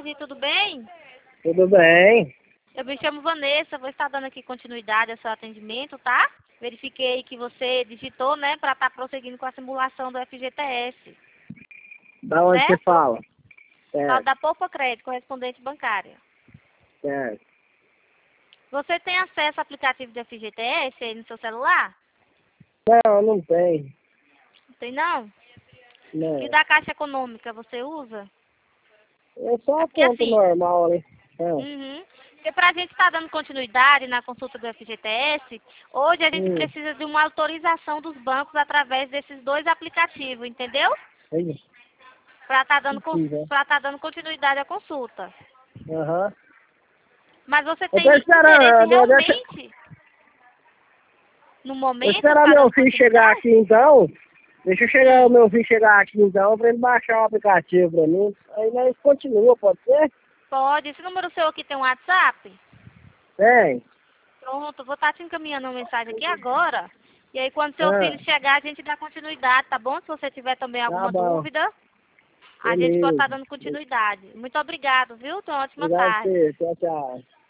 tarde, tudo bem? Tudo bem? Eu me chamo Vanessa, vou estar dando aqui continuidade ao seu atendimento, tá? Verifiquei que você digitou, né, para estar prosseguindo com a simulação do FGTS. Da onde você Certo? fala? Fala Certo, da Poupa Crédito, correspondente bancária. certo. Você tem acesso ao aplicativo de FGTS aí no seu celular? Não tem. Tem não? Não. E da Caixa Econômica você usa? É só É a porque conta assim, normal, né? Porque para a gente estar dando continuidade na consulta do FGTS, hoje a gente Hum. precisa de uma autorização dos bancos através desses dois aplicativos, entendeu? Aí, Para estar dando, precisa. dando continuidade à consulta. Aham. Mas você Eu tem tô interesse esperando, realmente, no vou momento, esperar estar meu dando filho chegar continuidade? aqui então. Deixa eu chegar o meu filho chegar aqui então, pra ele baixar o aplicativo pra mim. Aí nós continua, pode ser? Pode. Esse número seu aqui tem um WhatsApp? Tem. Pronto, vou estar te encaminhando uma mensagem aqui agora. E aí, quando seu Ah, filho chegar, a gente dá continuidade, tá bom? Se você tiver também tá alguma bom. dúvida, a gente pode Beleza. estar dando continuidade. Muito obrigado, viu? Tenha uma ótima Obrigado a tarde. você. Tchau, tchau.